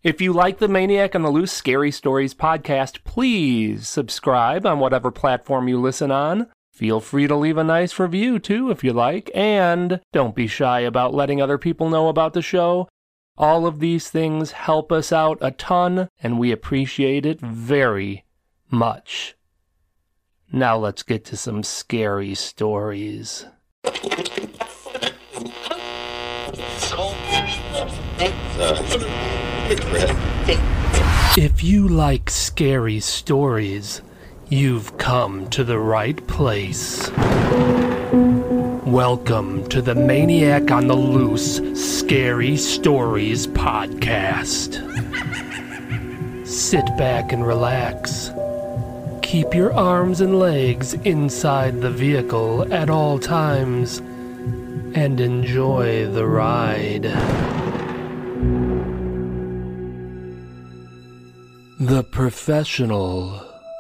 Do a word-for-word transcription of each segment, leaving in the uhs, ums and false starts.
If you like the Maniac on the Loose Scary Stories podcast, please subscribe on whatever platform you listen on. Feel free to leave a nice review, too, if you like, and don't be shy about letting other people know about the show. All of these things help us out a ton, and we appreciate it very much. Now let's get to some scary stories. If you like scary stories, you've come to the right place. Welcome to the Maniac on the Loose Scary Stories podcast. Sit back and relax. Keep your arms and legs inside the vehicle at all times and enjoy the ride. The Professional.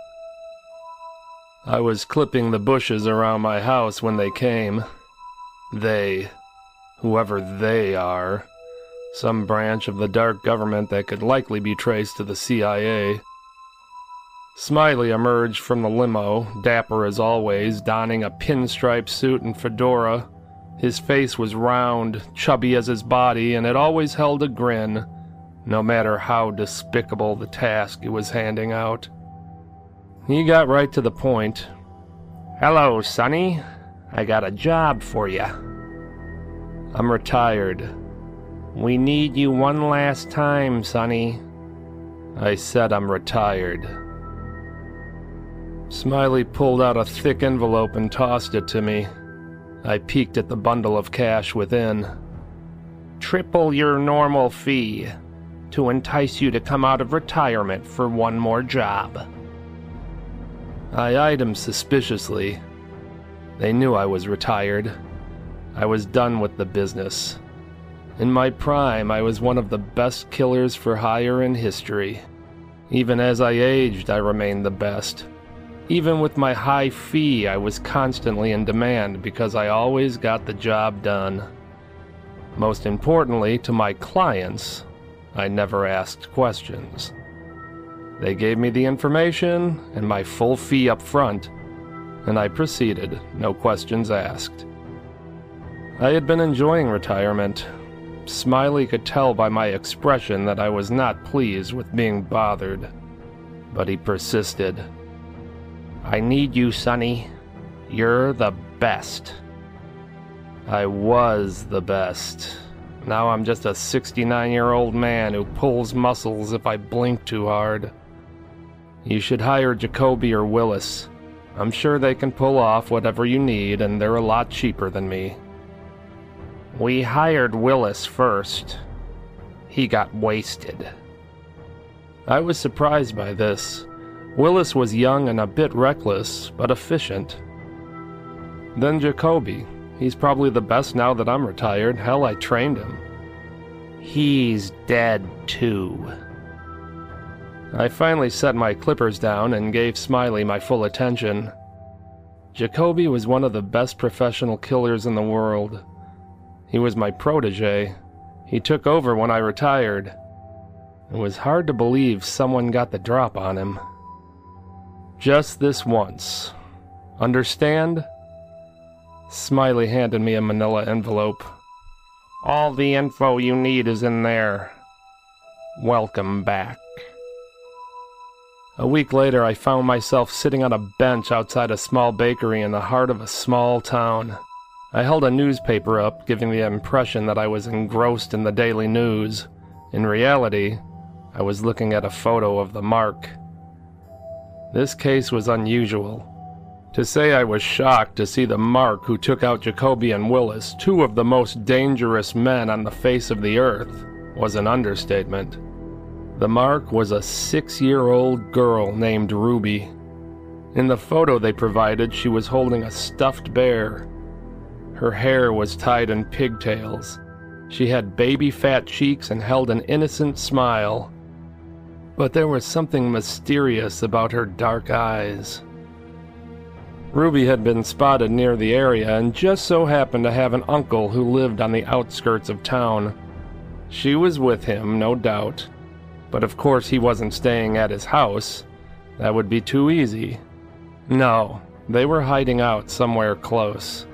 I was clipping the bushes around my house when they came. They, whoever they are, some branch of the dark government that could likely be traced to the C I A. Smiley emerged from the limo, dapper as always, donning a pinstripe suit and fedora. His face was round, chubby as his body, and it always held a grin, no matter how despicable the task he was handing out. He got right to the point. "Hello, Sonny. I got a job for you. I'm retired. We need you one last time, Sonny." I said I'm retired. Smiley pulled out a thick envelope and tossed it to me. I peeked at the bundle of cash within. "Triple your normal fee to entice you to come out of retirement for one more job." I eyed him suspiciously. They knew I was retired. I was done with the business. In my prime, I was one of the best killers for hire in history. Even as I aged, I remained the best. Even with my high fee, I was constantly in demand because I always got the job done. Most importantly, to my clients, I never asked questions. They gave me the information and my full fee up front, and I proceeded, no questions asked. I had been enjoying retirement. Smiley could tell by my expression that I was not pleased with being bothered, but he persisted. "I need you, Sonny. You're the best." I was the best. Now I'm just a sixty-nine-year-old man who pulls muscles if I blink too hard. You should hire Jacoby or Willis. I'm sure they can pull off whatever you need, and they're a lot cheaper than me. We hired Willis first. He got wasted. I was surprised by this. Willis was young and a bit reckless, but efficient. Then Jacoby. He's probably the best now that I'm retired. Hell, I trained him. He's dead, too. I finally set my clippers down and gave Smiley my full attention. Jacoby was one of the best professional killers in the world. He was my protege. He took over when I retired. It was hard to believe someone got the drop on him. Just this once. Understand? Smiley handed me a manila envelope. All the info you need is in there. Welcome back. A week later, I found myself sitting on a bench outside a small bakery in the heart of a small town. I held a newspaper up, giving the impression that I was engrossed in the daily news. In reality, I was looking at a photo of the Mark. This case was unusual. To say I was shocked to see the Mark who took out Jacoby and Willis, two of the most dangerous men on the face of the earth, was an understatement. The Mark was a six-year-old girl named Ruby. In the photo they provided, she was holding a stuffed bear. Her hair was tied in pigtails. She had baby-fat cheeks and held an innocent smile. But there was something mysterious about her dark eyes. Ruby had been spotted near the area and just so happened to have an uncle who lived on the outskirts of town. She was with him, no doubt. But of course he wasn't staying at his house. That would be too easy. No, they were hiding out somewhere close.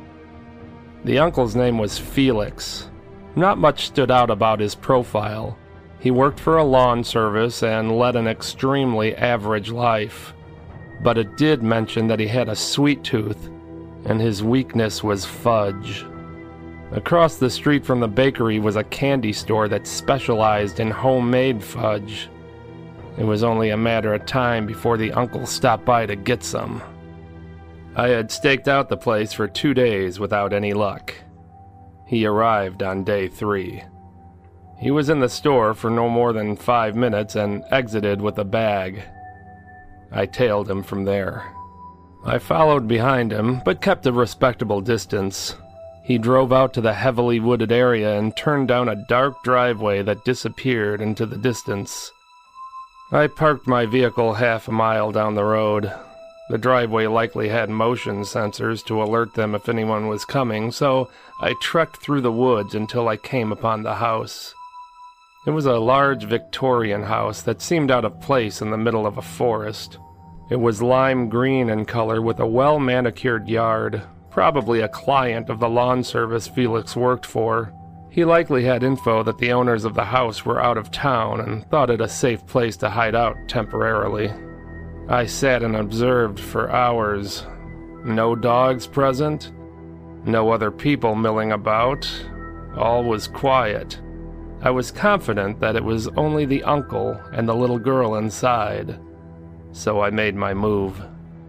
The uncle's name was Felix. Not much stood out about his profile. He worked for a lawn service and led an extremely average life. But it did mention that he had a sweet tooth, and his weakness was fudge. Across the street from the bakery was a candy store that specialized in homemade fudge. It was only a matter of time before the uncle stopped by to get some. I had staked out the place for two days without any luck. He arrived on day three. He was in the store for no more than five minutes and exited with a bag. I tailed him from there. I followed behind him, but kept a respectable distance. He drove out to the heavily wooded area and turned down a dark driveway that disappeared into the distance. I parked my vehicle half a mile down the road. The driveway likely had motion sensors to alert them if anyone was coming, so I trekked through the woods until I came upon the house. It was a large Victorian house that seemed out of place in the middle of a forest. It was lime green in color with a well-manicured yard, probably a client of the lawn service Felix worked for. He likely had info that the owners of the house were out of town and thought it a safe place to hide out temporarily. I sat and observed for hours. No dogs present, no other people milling about. All was quiet. I was confident that it was only the uncle and the little girl inside, so I made my move.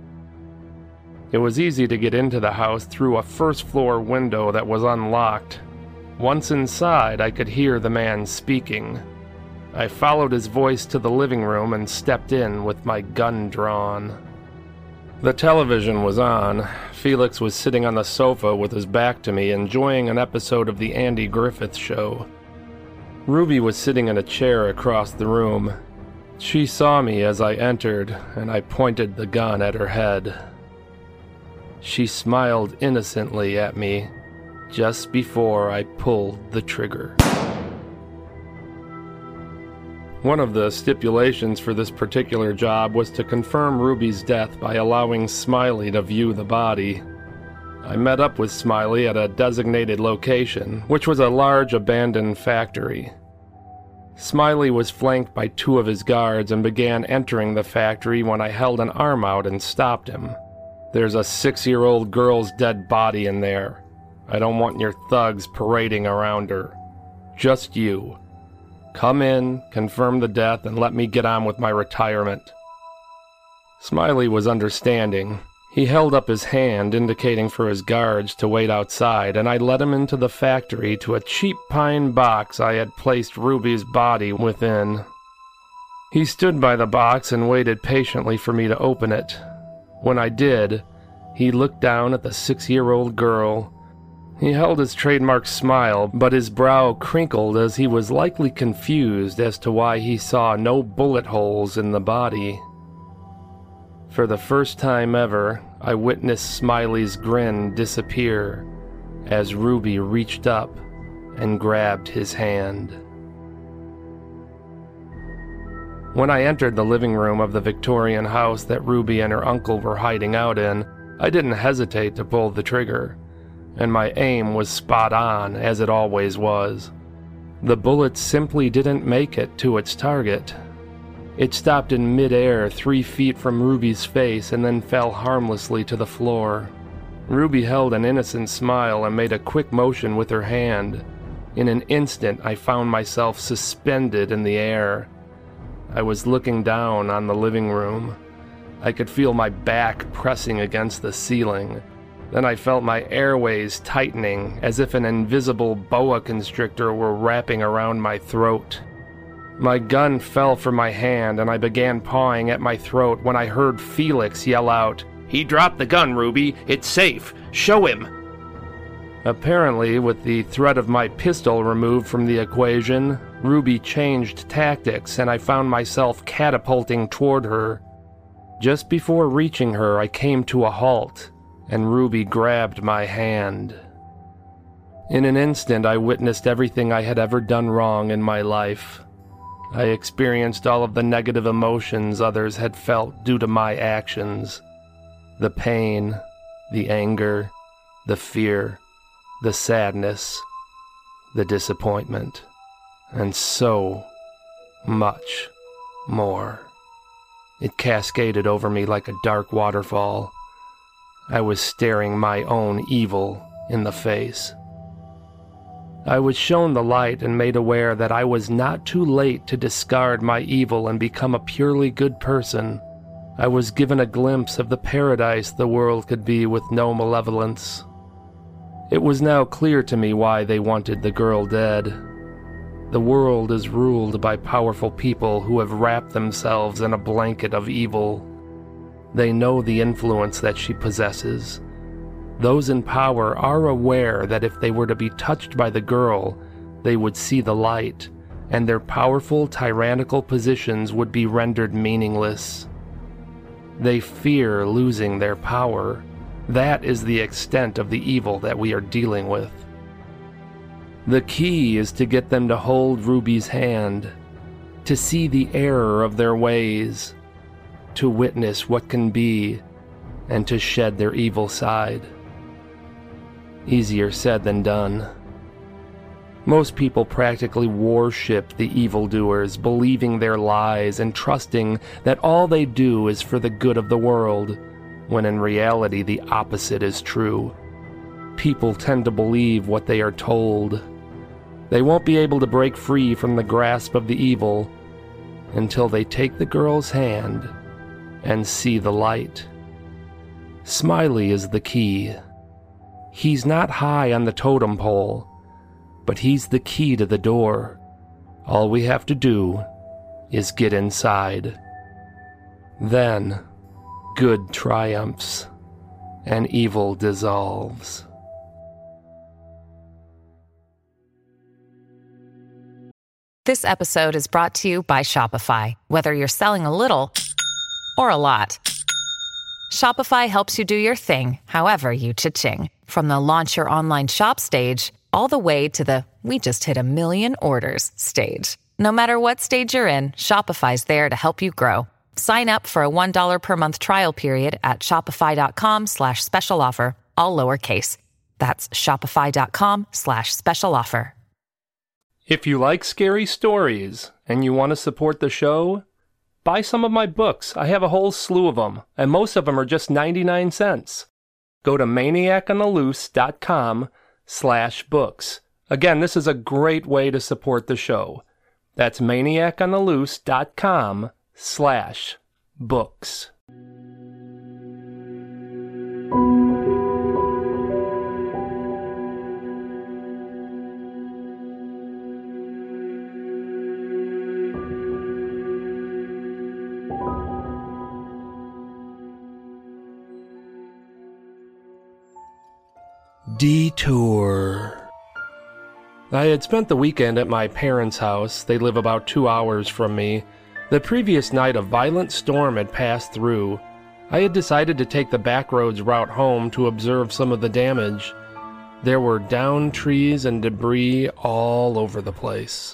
It was easy to get into the house through a first-floor window that was unlocked. Once inside, I could hear the man speaking. I followed his voice to the living room and stepped in with my gun drawn. The television was on. Felix was sitting on the sofa with his back to me, enjoying an episode of the Andy Griffith Show. Ruby was sitting in a chair across the room. She saw me as I entered, and I pointed the gun at her head. She smiled innocently at me just before I pulled the trigger. One of the stipulations for this particular job was to confirm Ruby's death by allowing Smiley to view the body. I met up with Smiley at a designated location, which was a large abandoned factory. Smiley was flanked by two of his guards and began entering the factory when I held an arm out and stopped him. "There's a six-year-old girl's dead body in there. I don't want your thugs parading around her. Just you. Come in, confirm the death, and let me get on with my retirement." Smiley was understanding. He held up his hand, indicating for his guards to wait outside, and I led him into the factory to a cheap pine box I had placed Ruby's body within. He stood by the box and waited patiently for me to open it. When I did, he looked down at the six-year-old girl. He held his trademark smile, but his brow crinkled as he was likely confused as to why he saw no bullet holes in the body. For the first time ever, I witnessed Smiley's grin disappear as Ruby reached up and grabbed his hand. When I entered the living room of the Victorian house that Ruby and her uncle were hiding out in, I didn't hesitate to pull the trigger, and my aim was spot on, as it always was. The bullet simply didn't make it to its target. It stopped in mid-air three feet from Ruby's face and then fell harmlessly to the floor. Ruby held an innocent smile and made a quick motion with her hand. In an instant, I found myself suspended in the air. I was looking down on the living room. I could feel my back pressing against the ceiling. Then I felt my airways tightening, as if an invisible boa constrictor were wrapping around my throat. My gun fell from my hand, and I began pawing at my throat when I heard Felix yell out, "He dropped the gun, Ruby! It's safe! Show him!" Apparently, with the threat of my pistol removed from the equation, Ruby changed tactics, and I found myself catapulting toward her. Just before reaching her, I came to a halt, and Ruby grabbed my hand. In an instant, I witnessed everything I had ever done wrong in my life. I experienced all of the negative emotions others had felt due to my actions. The pain, the anger, the fear, the sadness, the disappointment, and so much more. It cascaded over me like a dark waterfall. I was staring my own evil in the face. I was shown the light and made aware that I was not too late to discard my evil and become a purely good person. I was given a glimpse of the paradise the world could be with no malevolence. It was now clear to me why they wanted the girl dead. The world is ruled by powerful people who have wrapped themselves in a blanket of evil. They know the influence that she possesses. Those in power are aware that if they were to be touched by the girl, they would see the light, and their powerful, tyrannical positions would be rendered meaningless. They fear losing their power. That is the extent of the evil that we are dealing with. The key is to get them to hold Ruby's hand, to see the error of their ways, to witness what can be, and to shed their evil side. Easier said than done. Most people practically worship the evildoers, believing their lies and trusting that all they do is for the good of the world, when in reality the opposite is true. People tend to believe what they are told. They won't be able to break free from the grasp of the evil until they take the girl's hand and see the light. Smiley is the key. He's not high on the totem pole, but he's the key to the door. All we have to do is get inside. Then, good triumphs, and evil dissolves. This episode is brought to you by Shopify. Whether you're selling a little or a lot, Shopify helps you do your thing, however you cha-ching. From the launch your online shop stage, all the way to the we just hit a million orders stage. No matter what stage you're in, Shopify's there to help you grow. Sign up for a one dollar per month trial period at shopify.com slash special offer, all lowercase. That's shopify.com slash special offer. If you like scary stories and you want to support the show, buy some of my books. I have a whole slew of them, and most of them are just ninety-nine cents. Go to maniacontheloose.com slash books. Again, this is a great way to support the show. That's maniacontheloose.com slash books. Detour. I had spent the weekend at my parents' house. They live about two hours from me. The previous night, a violent storm had passed through. I had decided to take the backroads route home to observe some of the damage. There were downed trees and debris all over the place.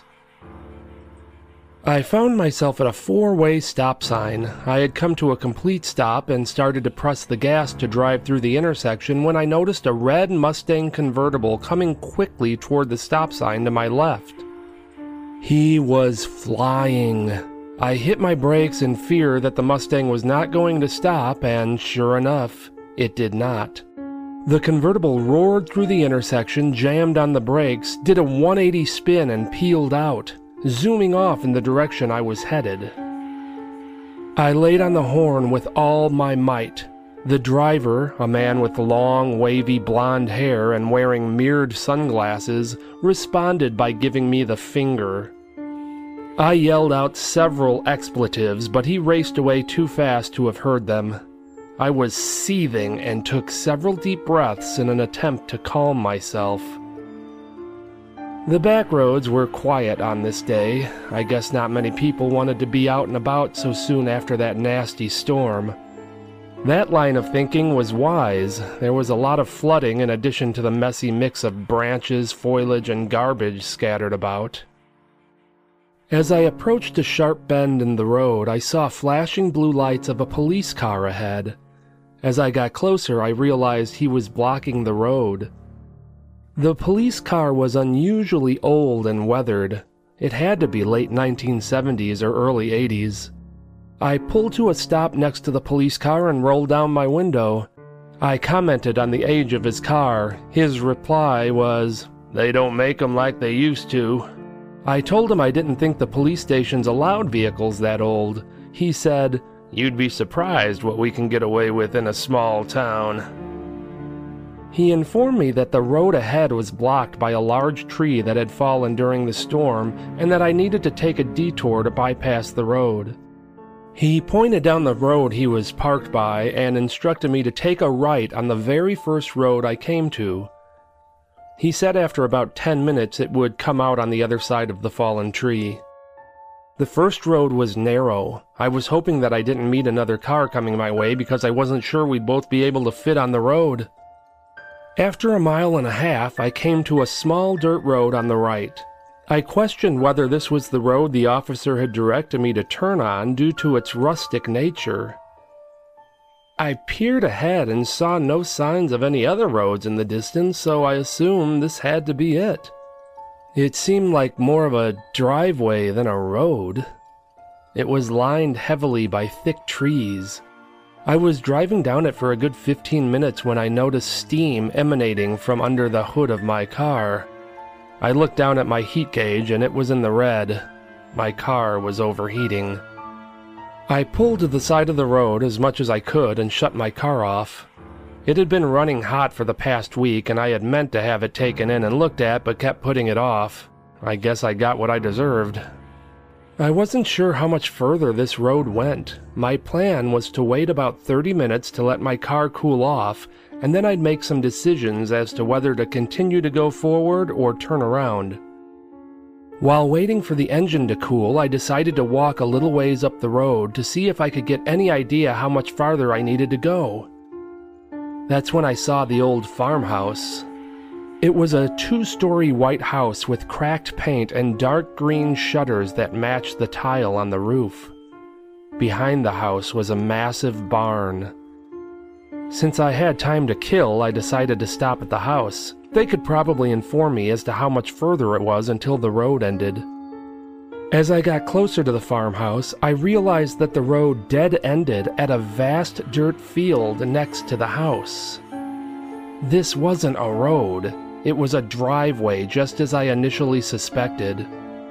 I found myself at a four-way stop sign. I had come to a complete stop and started to press the gas to drive through the intersection when I noticed a red Mustang convertible coming quickly toward the stop sign to my left. He was flying. I hit my brakes in fear that the Mustang was not going to stop, and sure enough, it did not. The convertible roared through the intersection, jammed on the brakes, did a one eighty spin and peeled out, zooming off in the direction I was headed. I laid on the horn with all my might. The driver, a man with long, wavy blonde hair and wearing mirrored sunglasses, responded by giving me the finger. I yelled out several expletives, but he raced away too fast to have heard them. I was seething and took several deep breaths in an attempt to calm myself. The back roads were quiet on this day. I guess not many people wanted to be out and about so soon after that nasty storm. That line of thinking was wise. There was a lot of flooding in addition to the messy mix of branches, foliage, and garbage scattered about. As I approached a sharp bend in the road, I saw flashing blue lights of a police car ahead. As I got closer, I realized he was blocking the road. The police car was unusually old and weathered. It had to be late nineteen seventies or early eighties. I pulled to a stop next to the police car and rolled down my window. I commented on the age of his car. His reply was, "They don't make 'em like they used to." I told him I didn't think the police stations allowed vehicles that old. He said, "You'd be surprised what we can get away with in a small town." He informed me that the road ahead was blocked by a large tree that had fallen during the storm and that I needed to take a detour to bypass the road. He pointed down the road he was parked by and instructed me to take a right on the very first road I came to. He said after about ten minutes it would come out on the other side of the fallen tree. The first road was narrow. I was hoping that I didn't meet another car coming my way because I wasn't sure we'd both be able to fit on the road. After a mile and a half, I came to a small dirt road on the right. I questioned whether this was the road the officer had directed me to turn on due to its rustic nature. I peered ahead and saw no signs of any other roads in the distance, so I assumed this had to be it. It seemed like more of a driveway than a road. It was lined heavily by thick trees. I was driving down it for a good fifteen minutes when I noticed steam emanating from under the hood of my car. I looked down at my heat gauge and it was in the red. My car was overheating. I pulled to the side of the road as much as I could and shut my car off. It had been running hot for the past week and I had meant to have it taken in and looked at but kept putting it off. I guess I got what I deserved. I wasn't sure how much further this road went. My plan was to wait about thirty minutes to let my car cool off, and then I'd make some decisions as to whether to continue to go forward or turn around. While waiting for the engine to cool, I decided to walk a little ways up the road to see if I could get any idea how much farther I needed to go. That's when I saw the old farmhouse. It was a two-story white house with cracked paint and dark green shutters that matched the tile on the roof. Behind the house was a massive barn. Since I had time to kill, I decided to stop at the house. They could probably inform me as to how much further it was until the road ended. As I got closer to the farmhouse, I realized that the road dead-ended at a vast dirt field next to the house. This wasn't a road. It was a driveway, just as I initially suspected.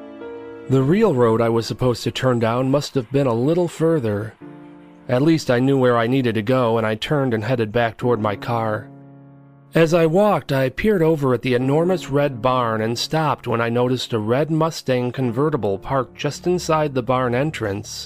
The real road I was supposed to turn down must have been a little further. At least I knew where I needed to go, and I turned and headed back toward my car. As I walked, I peered over at the enormous red barn and stopped when I noticed a red Mustang convertible parked just inside the barn entrance.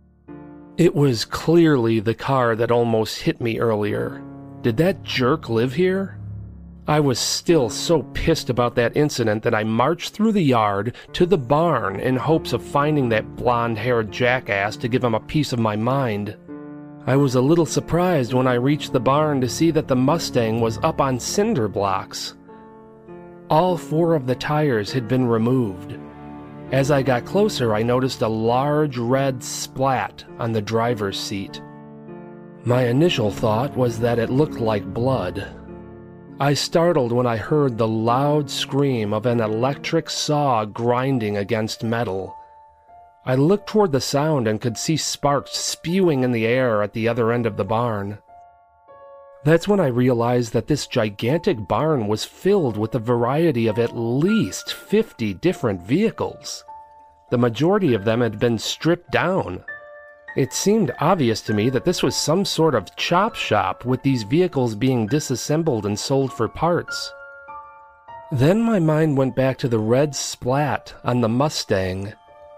It was clearly the car that almost hit me earlier. Did that jerk live here? I was still so pissed about that incident that I marched through the yard to the barn in hopes of finding that blonde-haired jackass to give him a piece of my mind. I was a little surprised when I reached the barn to see that the Mustang was up on cinder blocks. All four of the tires had been removed. As I got closer, I noticed a large red splat on the driver's seat. My initial thought was that it looked like blood. I startled when I heard the loud scream of an electric saw grinding against metal. I looked toward the sound and could see sparks spewing in the air at the other end of the barn. That's when I realized that this gigantic barn was filled with a variety of at least fifty different vehicles. The majority of them had been stripped down. It seemed obvious to me that this was some sort of chop shop, with these vehicles being disassembled and sold for parts. Then my mind went back to the red splat on the Mustang.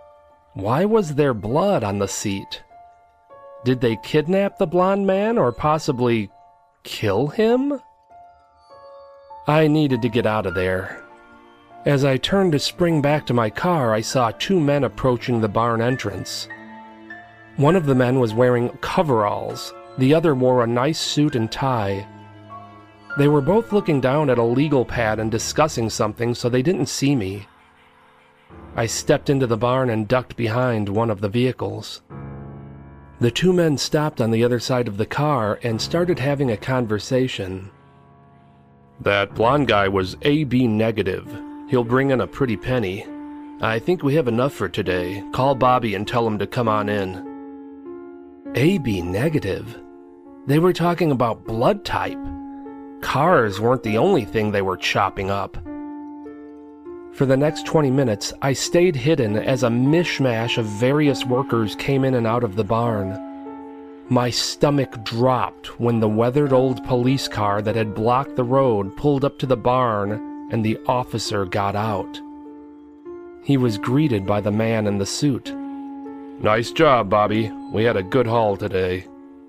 Why was there blood on the seat? Did they kidnap the blonde man or possibly kill him? I needed to get out of there. As I turned to spring back to my car, I saw two men approaching the barn entrance. One of the men was wearing coveralls. The other wore a nice suit and tie. They were both looking down at a legal pad and discussing something, so they didn't see me. I stepped into the barn and ducked behind one of the vehicles. The two men stopped on the other side of the car and started having a conversation. "That blonde guy was A B negative. He'll bring in a pretty penny. I think we have enough for today. Call Bobby and tell him to come on in." A B negative? They were talking about blood type. Cars weren't the only thing they were chopping up. For the next twenty minutes, I stayed hidden as a mishmash of various workers came in and out of the barn. My stomach dropped when the weathered old police car that had blocked the road pulled up to the barn and the officer got out. He was greeted by the man in the suit. "Nice job, Bobby. We had a good haul today."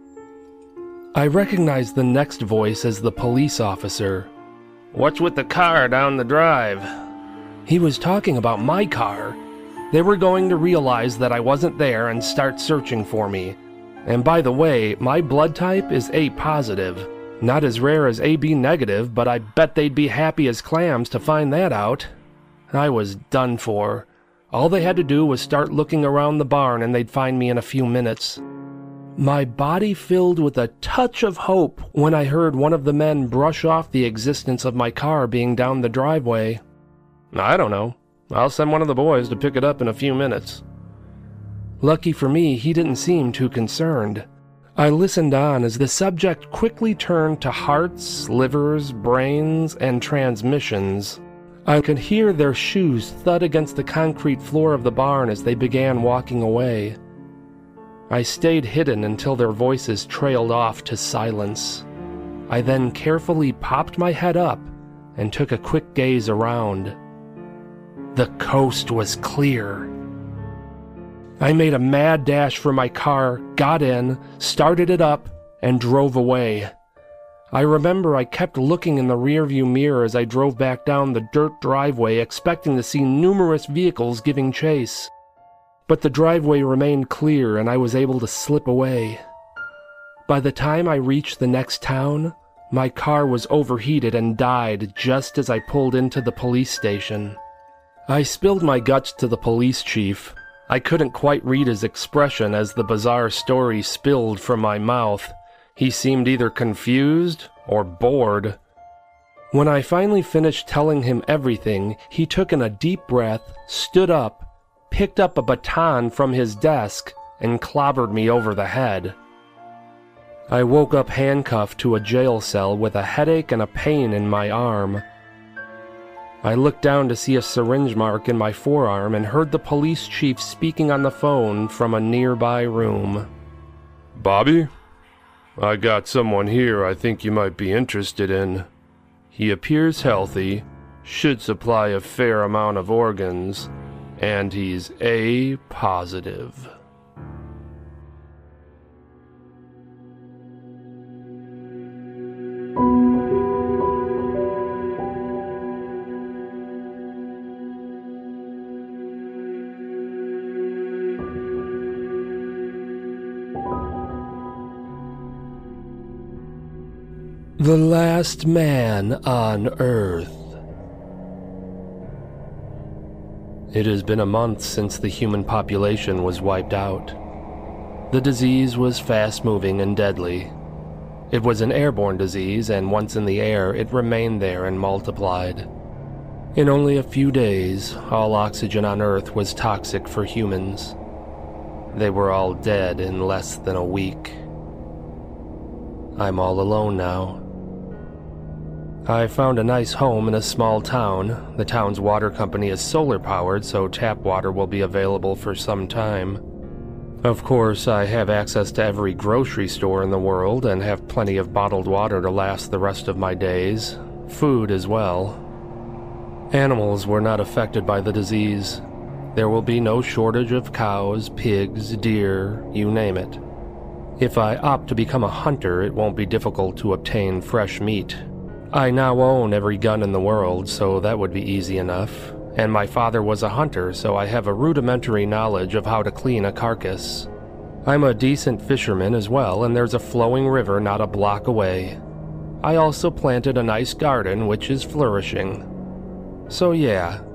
I recognized the next voice as the police officer. "What's with the car down the drive?" He was talking about my car. They were going to realize that I wasn't there and start searching for me. And by the way, my blood type is A positive. Not as rare as A B negative, but I bet they'd be happy as clams to find that out. I was done for. All they had to do was start looking around the barn and they'd find me in a few minutes. My body filled with a touch of hope when I heard one of the men brush off the existence of my car being down the driveway. "I don't know. I'll send one of the boys to pick it up in a few minutes." Lucky for me, he didn't seem too concerned. I listened on as the subject quickly turned to hearts, livers, brains, and transmissions. I could hear their shoes thud against the concrete floor of the barn as they began walking away. I stayed hidden until their voices trailed off to silence. I then carefully popped my head up and took a quick gaze around. The coast was clear. I made a mad dash for my car, got in, started it up, and drove away. I remember I kept looking in the rearview mirror as I drove back down the dirt driveway, expecting to see numerous vehicles giving chase. But the driveway remained clear and I was able to slip away. By the time I reached the next town, my car was overheated and died just as I pulled into the police station. I spilled my guts to the police chief. I couldn't quite read his expression as the bizarre story spilled from my mouth. He seemed either confused or bored. When I finally finished telling him everything, he took in a deep breath, stood up, picked up a baton from his desk, and clobbered me over the head. I woke up handcuffed to a jail cell with a headache and a pain in my arm. I looked down to see a syringe mark in my forearm and heard the police chief speaking on the phone from a nearby room. "Bobby? I got someone here I think you might be interested in. He appears healthy, should supply a fair amount of organs, and he's A positive." The last man on Earth. It has been a month since the human population was wiped out. The disease was fast-moving and deadly. It was an airborne disease, and once in the air, it remained there and multiplied. In only a few days, all oxygen on Earth was toxic for humans. They were all dead in less than a week. I'm all alone now. I found a nice home in a small town. The town's water company is solar-powered, so tap water will be available for some time. Of course, I have access to every grocery store in the world and have plenty of bottled water to last the rest of my days. Food as well. Animals were not affected by the disease. There will be no shortage of cows, pigs, deer, you name it. If I opt to become a hunter, it won't be difficult to obtain fresh meat. I now own every gun in the world, so that would be easy enough. And my father was a hunter, so I have a rudimentary knowledge of how to clean a carcass. I'm a decent fisherman as well, and there's a flowing river not a block away. I also planted a nice garden, which is flourishing. So yeah,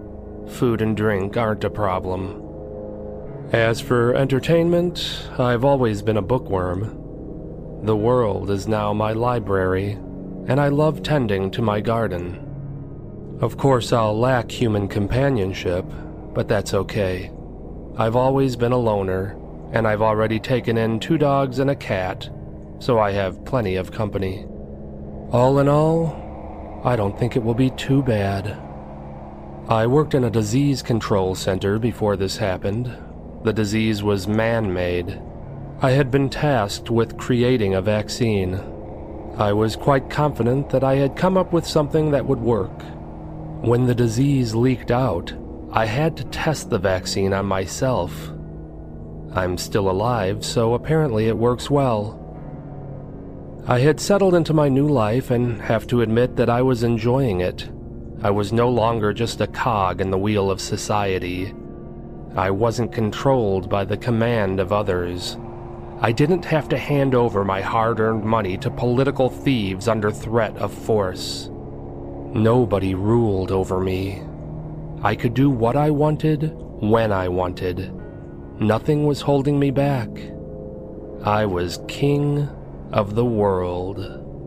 food and drink aren't a problem. As for entertainment, I've always been a bookworm. The world is now my library, and I love tending to my garden. Of course, I'll lack human companionship, but that's okay. I've always been a loner, and I've already taken in two dogs and a cat, so I have plenty of company. All in all, I don't think it will be too bad. I worked in a disease control center before this happened. The disease was man-made. I had been tasked with creating a vaccine. I was quite confident that I had come up with something that would work. When the disease leaked out, I had to test the vaccine on myself. I'm still alive, so apparently it works well. I had settled into my new life and have to admit that I was enjoying it. I was no longer just a cog in the wheel of society. I wasn't controlled by the command of others. I didn't have to hand over my hard-earned money to political thieves under threat of force. Nobody ruled over me. I could do what I wanted, when I wanted. Nothing was holding me back. I was king of the world.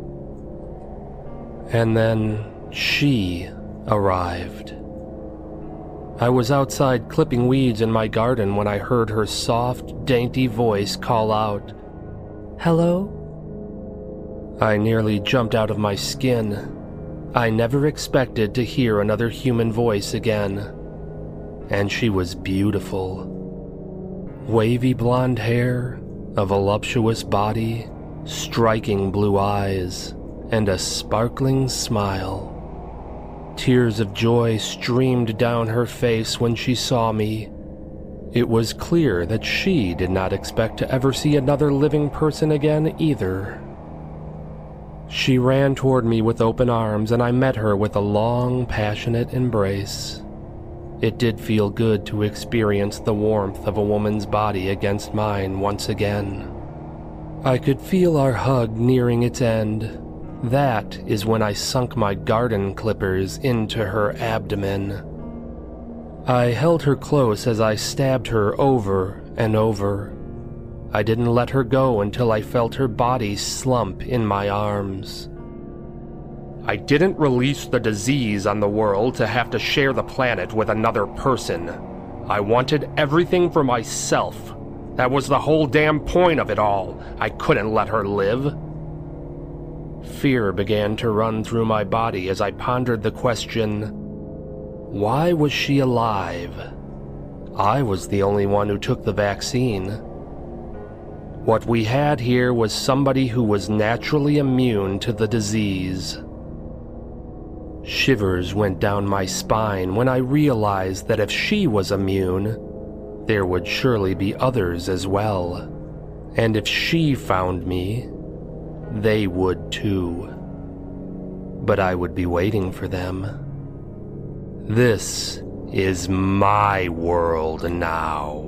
And then she arrived. I was outside clipping weeds in my garden when I heard her soft, dainty voice call out, "Hello?" I nearly jumped out of my skin. I never expected to hear another human voice again. And she was beautiful. Wavy blonde hair, a voluptuous body, striking blue eyes, and a sparkling smile. Tears of joy streamed down her face when she saw me. It was clear that she did not expect to ever see another living person again either. She ran toward me with open arms, and I met her with a long, passionate embrace. It did feel good to experience the warmth of a woman's body against mine once again. I could feel our hug nearing its end. That is when I sunk my garden clippers into her abdomen. I held her close as I stabbed her over and over. I didn't let her go until I felt her body slump in my arms. I didn't release the disease on the world to have to share the planet with another person. I wanted everything for myself. That was the whole damn point of it all. I couldn't let her live. Fear began to run through my body as I pondered the question, why was she alive? I was the only one who took the vaccine. What we had here was somebody who was naturally immune to the disease. Shivers went down my spine when I realized that if she was immune, there would surely be others as well. And if she found me, they would too. But I would be waiting for them. This is my world now.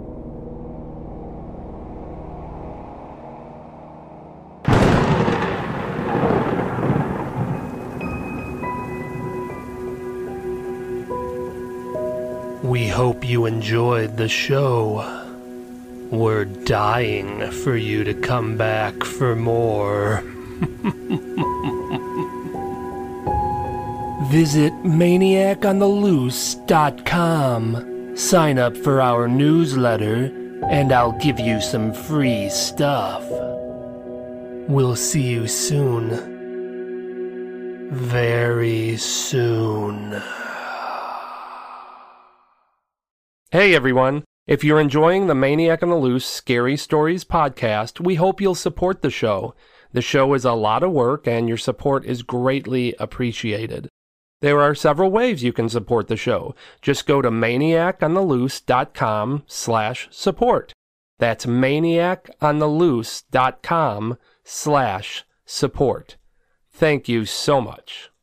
We hope you enjoyed the show. We're dying for you to come back for more. Visit maniac on the loose dot com. Sign up for our newsletter, and I'll give you some free stuff. We'll see you soon. Very soon. Hey everyone! If you're enjoying the Maniac on the Loose Scary Stories podcast, we hope you'll support the show. The show is a lot of work, and your support is greatly appreciated. There are several ways you can support the show. Just go to maniac on the loose dot com slash support. That's maniac on the loose dot com slash support. Thank you so much.